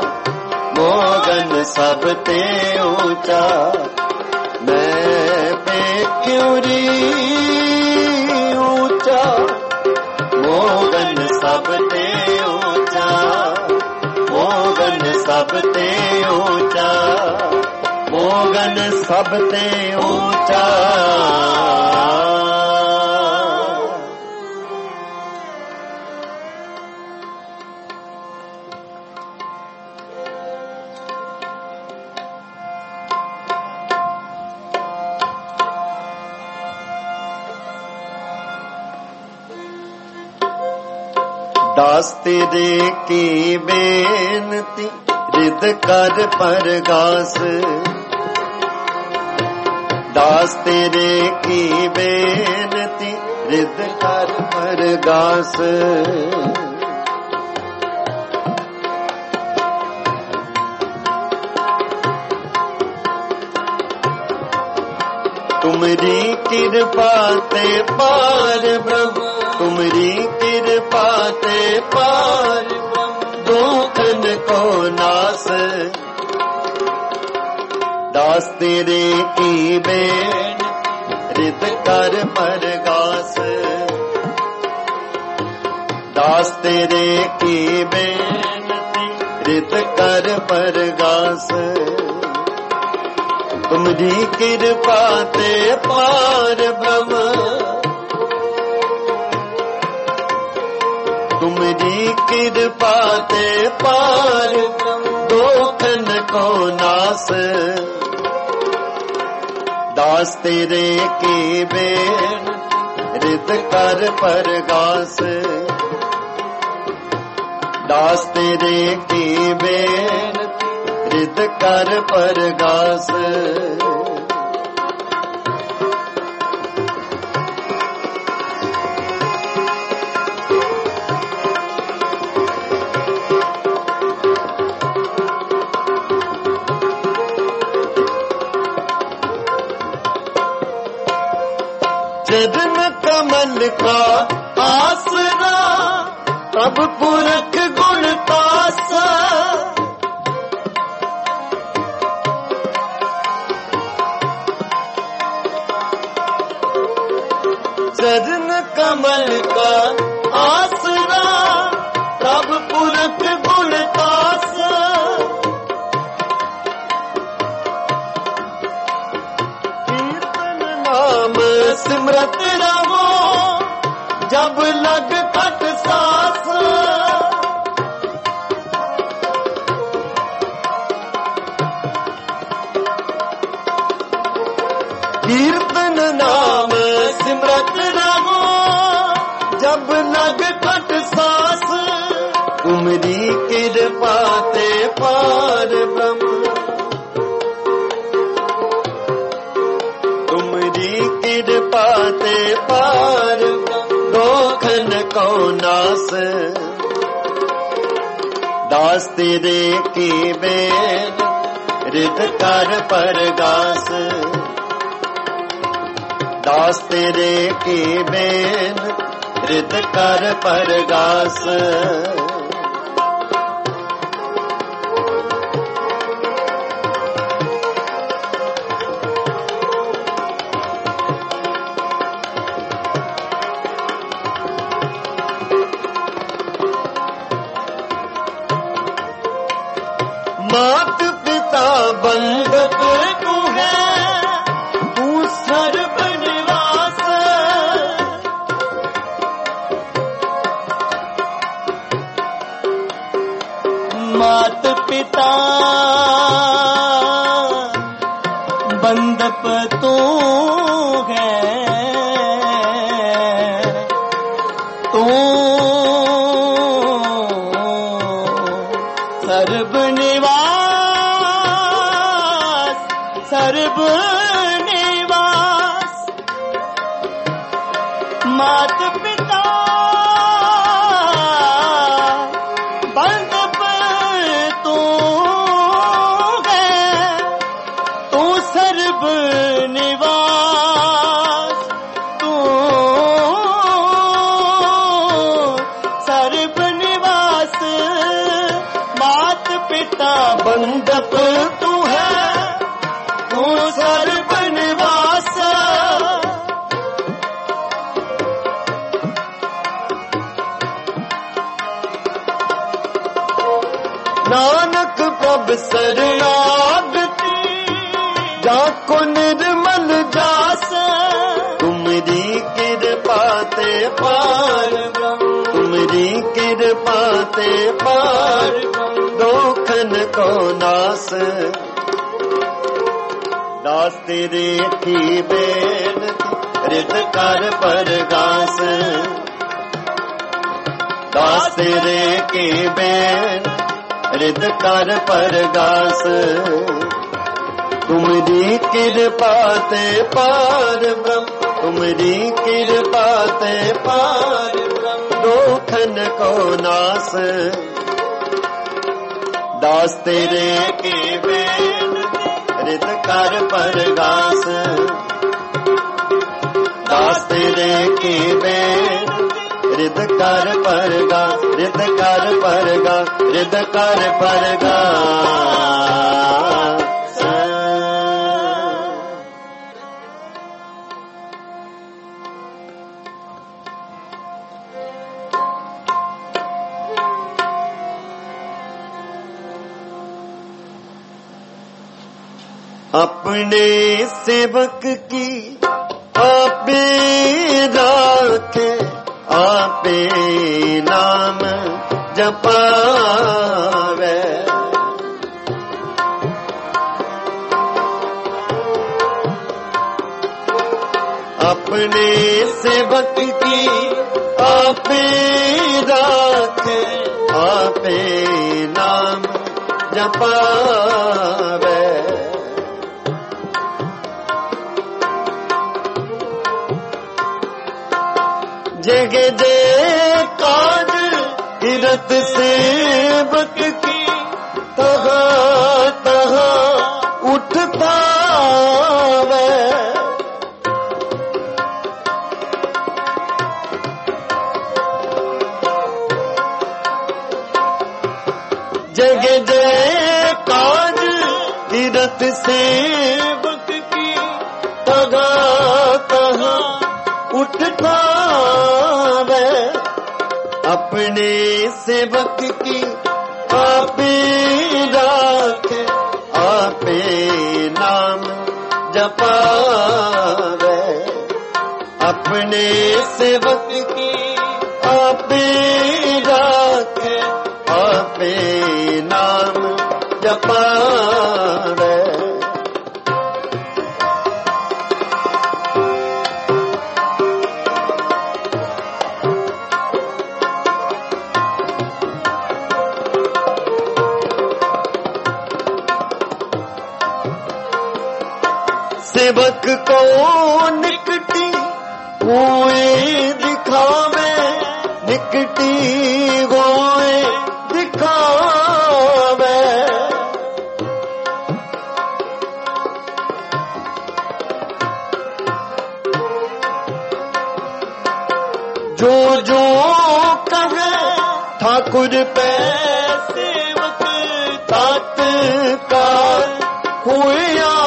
मोगन सब ते ऊंचा, मैं पे क्यों री ऊंचा, मोगन सब ते ऊंचा, मोगन सब ते ऊंचा, मोगन सब ते ऊंचा। दास तेरे की बेनती रिद कर परगास, दास तेरे की बेनती रिद कर परगास। तुमरी कृपा ते पार ब्रह्म, तुमरी कृपा ते पार ब्रह्म, दुखन को नास। दास तेरे की बेन रिद कर परगास, दास तेरे की बेनती रिद कर परगास। तुमरी कृपा ते पार ब्रह्म, तुमरी कृपा ते पार दुखन को नास। दास तेरे की बेन रिद कर परगास, दास तेरे की बेन रिद कर परगास। चरण कमल का आसरा तब पुरख गुण तासा, चरण कमल का आसरा तब पुरख गुण तासा। कीर्तन नाम सिमरत रहो जब लग कट सास, कीर्तन नाम सिमरत रहो जब लग कट सास। तुमरी कृपा ते पार ब्रह्म, तुमरी कृपा ते पार दुखन को नास। दास तेरे की बेन रिद कर परगास, दास तेरे की बेन रिद कर परगास। मात पिता बंधप तू है, तू सर्व निवास। मात पिता बंधप तू है, तू सर्व सर्व निवास। मात पिता बंधप तू है, तू सर्व निवास, तू सर्व निवास। मात पिता बंधप तू है, सर्व निवास। नानक प्रभ शरणागति जाको निर्मल जास। तुमरी कृपा ते पार, तुमरी कृपा ते पार दुखन को नास। दास तेरे की बेनती रिद कर परगास, दास तेरे की बेन रिद कर परगास तुमरी कृपा ते पार ब्रह्म तुमरी कृपा ते पार ब्रह्म दोखन को नास दास तेरे की बेन रिद कर परगास दास तेरे की बेन रिद कर परगास रिद कर परगास रिद कर परगास अपने सेवक की आपे राखे आपे नाम जपावे अपने सेवक की आपे राखे आपे नाम जपावे जगे जे काज किरत सेवक की तहा तहा उठ पावे जगे जे काज किरत सेवक की तहा तहा उठ पावे अपने सेवक की आपे राखे आपे नाम जपावे अपने सेवक की आपे राखे आपे नाम जपावे सेवक को निकटी हुए दिखावे निकटी हुए दिखावे जो जो कहे ठाकुर पे सेवक तात्काल हुए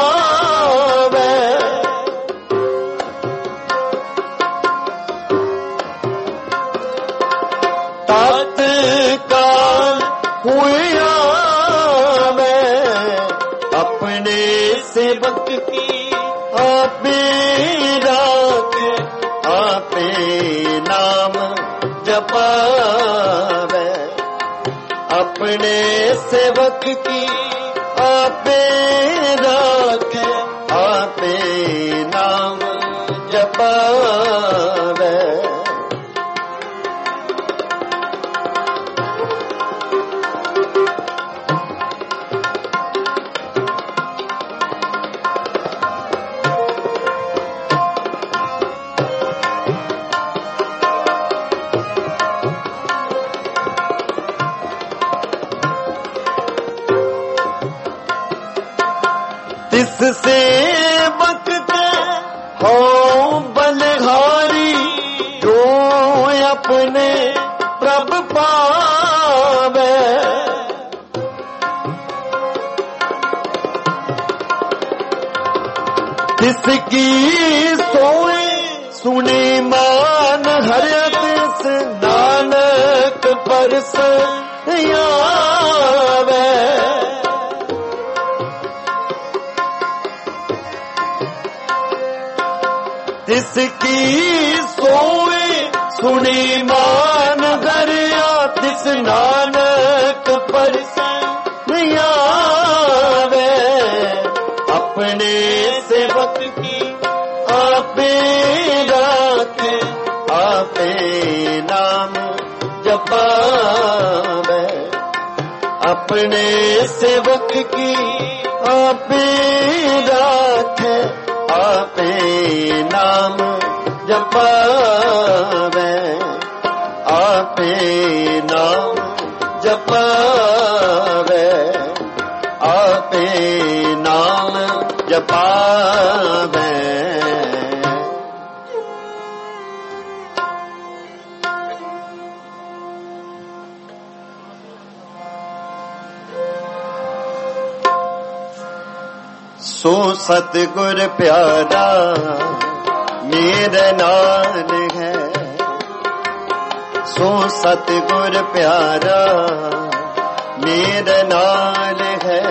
तात्काल हुआ मैं अपने सेवक की आपे राखे आपे नाम जपावे अपने सेवक की आपे राखे आपे नाम जपावे तिस सेवक के हो बलिहारी जो अपने प्रभु पावे तिसकी सोए सुने मान हर तिस नानक परस आवे तिसकी सोए सुनी मान दरिया तिस नानक परसन आवे अपने सेवक की आपे राखे आपे नाम जप पावे। अपने सेवक की आपे राखे, आपे नाम जपावे, आपे नाम जपावे, आपे नाम जपावे। सो सतगुर प्यारा मेरे नाल है, सो सतगुर प्यारा मेरे नाल है।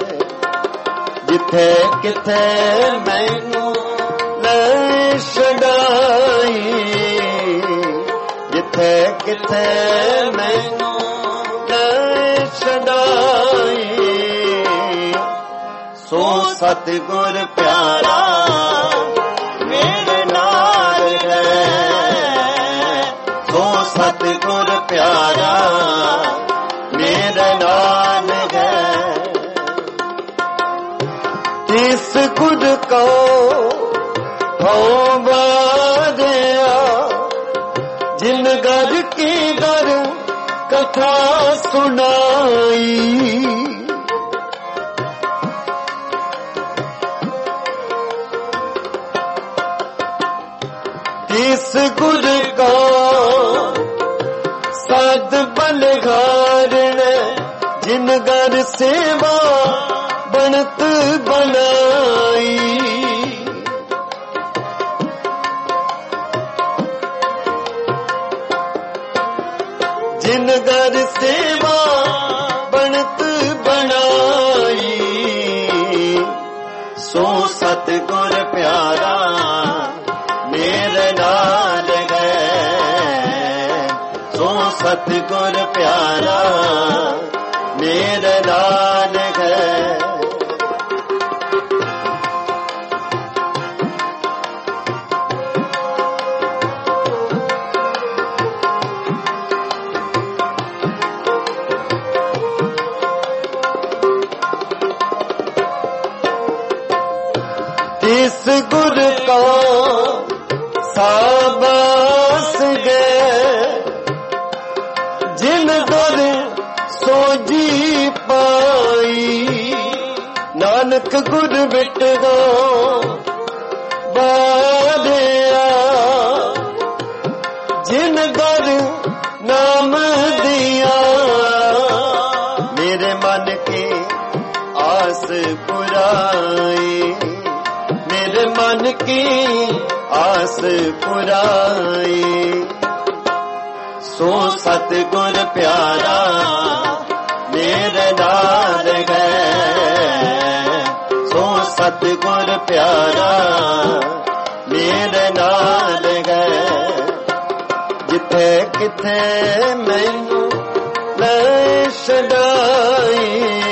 जिथे किथे मैनू ले छड़ाई, जिथे किथे मैनू ले छड़ाई। सो सतगुर प्यारा मेरे नाल है, सो सतगुर प्यारा मेरे नाल है। इस गुर को हो बादया, जिन घर की घर कथा सुनाई। इस गुर को सद बलगारण, जिन घर सेवा बनत बनाई। जिन घर सेवा बनत बनाई। सो सतगुर प्यारा मेरे नाल है, सो सतगुर प्यारा मेरे नाल है। इस गुर को साबास गए, जिन दर सोजी पाई। नानक गुर बिट गो बारिया, जिन दर नाम दिया। मेरे मन की आस पुराई, मेरे मन की आस पुराई। सो सतगुर प्यारा मेरे नाल है, सो सतगुर प्यारा मेरे नाल है। जिथे किथे मैनू ले छड़ाई,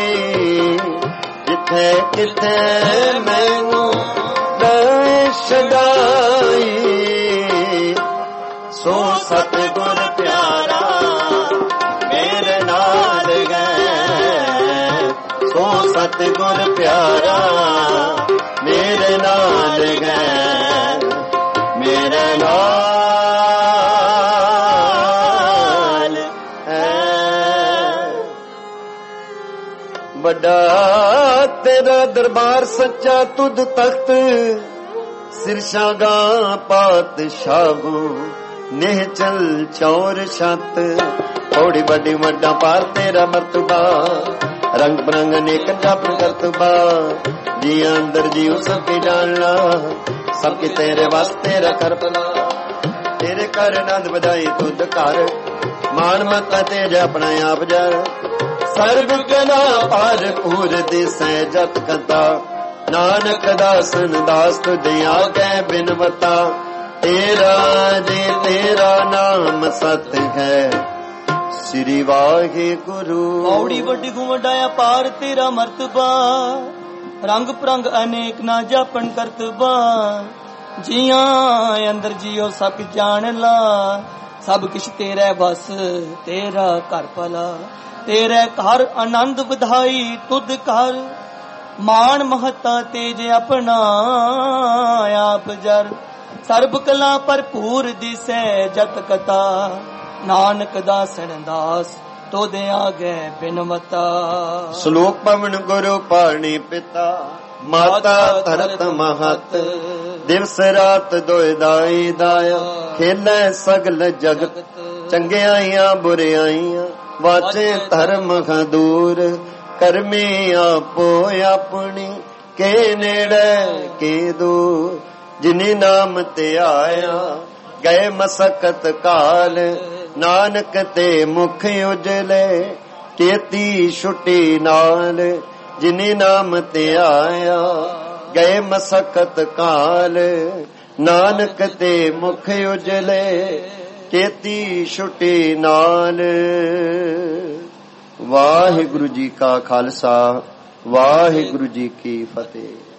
जिथे किथे मैनू छड़ाई। सो सतगुर प्यारा मेरे नाल है, सो सतगुर प्यारा मेरे नाल है, मेरे नाल है। बड़ा तेरा दरबार सच्चा तुद तख्त, सिरशागा पातशाहू नेह चल चौर छत। थोड़ी बड़ी वड्डा पार तेरा मरतबा, रंग बरंग अनेक जापन करतबा। जी अंदर जीव सबके डालना, सबके तेरे वास्ते रखर भला। तेरे कर नंद बधाई तुद कर, मान मता तेज अपना आप जर। सर्व कला पार पूर दिसै जत कथा, नानक दासन दास तुझिया कै बिनवता। तेरा जे तेरा नाम सत है, श्री वाहे गुरु। औड़ी वड्डी घुमडाया पार तेरा मर्तबा, रंग परंग अनेक ना जापन करतबा। जिया अंदर जियो सब जान ला, ਸਭ ਕਿਛ ਤੇਰੇ ਵਸ ਤੇਰਾ ਘਰ ਭਲਾ ਤੇਰੇ ਘਰ ਆਨੰਦ ਵਧਾਈ ਤੁਧ ਕਰ ਮਾਨ ਮਹਤਾ ਤੇਜ ਆਪਣਾ ਆਪ ਜਰ ਸਰਬ ਕਲਾ ਭਰਪੂਰ ਦਿਸੈ ਜਤ ਕਤਾ ਨਾਨਕ ਦਾਸਨ ਦਾਸ ਤੋਦੇ ਆਗੇ ਬਿਨਵਤਾ। ਸ਼ਲੋਕ ਪਵਨ ਗੁਰੂ ਪਾਣੀ ਪਿਤਾ ਮਾਤਾ ਧਰਤ ਮਹਤ ਦਿਵਸ ਰਾਤ ਦੋਇ ਦਾਈ ਦਾਇਆ ਖੇਲੇ ਸਗਲ ਜਗਤ ਚੰਗਿਆਈਆਂ ਬੁਰਿਆਈਆਂ ਵਾਚੇ ਧਰਮ ਖਦੂਰ ਕਰਮੀ ਆਪੋ ਆਪਣੀ ਕੇ ਨੇੜੇ ਕੇ ਦੂਰ ਜਿਨੀ ਨਾਮ ਤੇ ਆਇਆ ਗਏ ਮਸਕਤ ਕਾਲ ਨਾਨਕ ਤੇ ਮੁਖ ਉਜਲੇ ਕੇਤੀ ਛੁੱਟੀ ਨਾਲ ਜਿਨੀ ਨਾਮ ਤੇ ਆਇਆ ਗਏ ਮਸਕਤ ਕਾਲ ਨਾਨਕ ਤੇ ਮੁਖ ਉਜਲੇ ਕੇਤੀ ਛੁੱਟੀ ਨਾਲ। ਵਾਹਿਗੁਰੂ ਜੀ ਕਾ ਖਾਲਸਾ ਵਾਹਿਗੁਰੂ ਜੀ ਕੀ ਫਤਿਹ।